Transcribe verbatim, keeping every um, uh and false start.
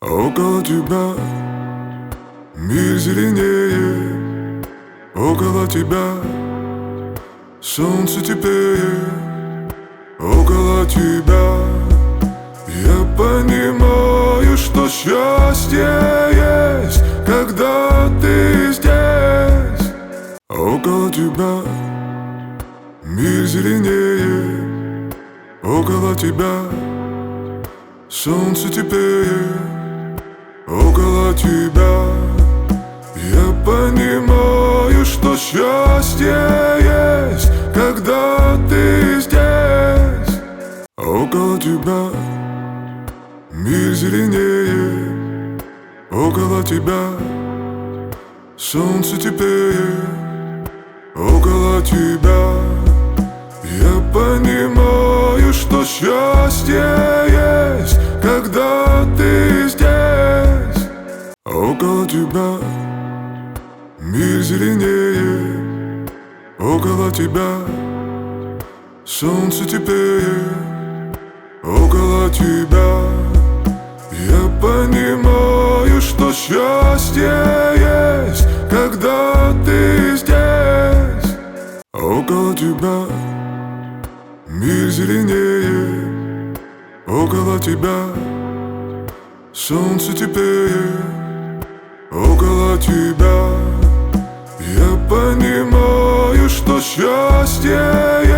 Около тебя мир зеленее, около тебя солнце теплее, около тебя я понимаю, что счастье есть, когда ты здесь. Около тебя мир зеленее, около тебя солнце теплее, около тебя я понимаю, что счастье есть, когда ты здесь. Около тебя мир зеленее, около тебя солнце теплее, около тебя я понимаю, что счастье есть, когда ты здесь. Около тебя мир зеленее, около тебя солнце теплее, около тебя я понимаю, что счастье есть, когда ты здесь. Около тебя мир зеленее, около тебя солнце теплее, около тебя я понимаю, что счастье